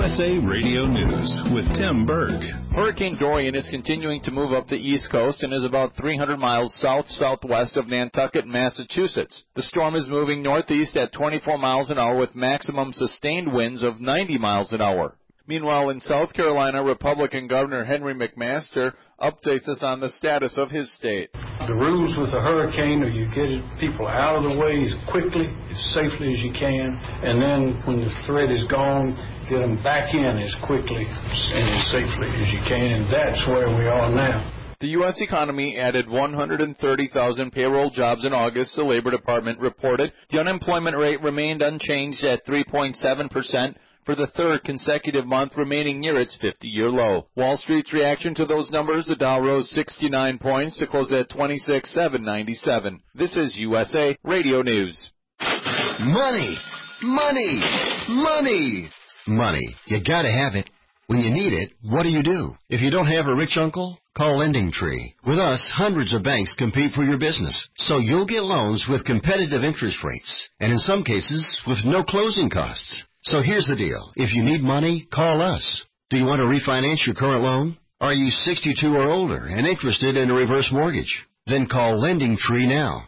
USA Radio News with Tim Berg. Hurricane Dorian is continuing to move up the East Coast and is about 300 miles south-southwest of Nantucket, Massachusetts. The storm is moving northeast at 24 miles an hour with maximum sustained winds of 90 miles an hour. Meanwhile, in South Carolina, Republican Governor Henry McMaster updates us on the status of his state. The rules with a hurricane are you get people out of the way as quickly, as safely as you can, and then when the threat is gone, get them back in as quickly and as safely as you can, and that's where we are now. The U.S. economy added 130,000 payroll jobs in August, the Labor Department reported. The unemployment rate remained unchanged at 3.7%. for the third consecutive month, remaining near its 50-year low. Wall Street's reaction to those numbers, the Dow rose 69 points to close at 26,797. This is USA Radio News. Money, money, money, money. You gotta have it. When you need it, what do? If you don't have a rich uncle, call LendingTree. With us, hundreds of banks compete for your business, so you'll get loans with competitive interest rates, and in some cases, with no closing costs. So here's the deal. If you need money, call us. Do you want to refinance your current loan? Are you 62 or older and interested in a reverse mortgage? Then call LendingTree now.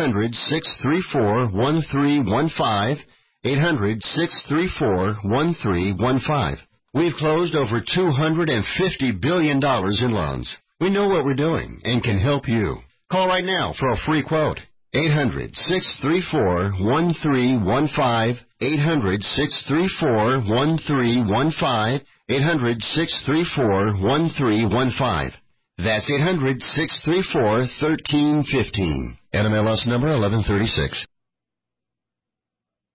800-634-1315. 800-634-1315. We've closed over $250 billion in loans. We know what we're doing and can help you. Call right now for a free quote. 800-634-1315. 800-634-1315. 800-634-1315. That's 800-634-1315. NMLS number 1136.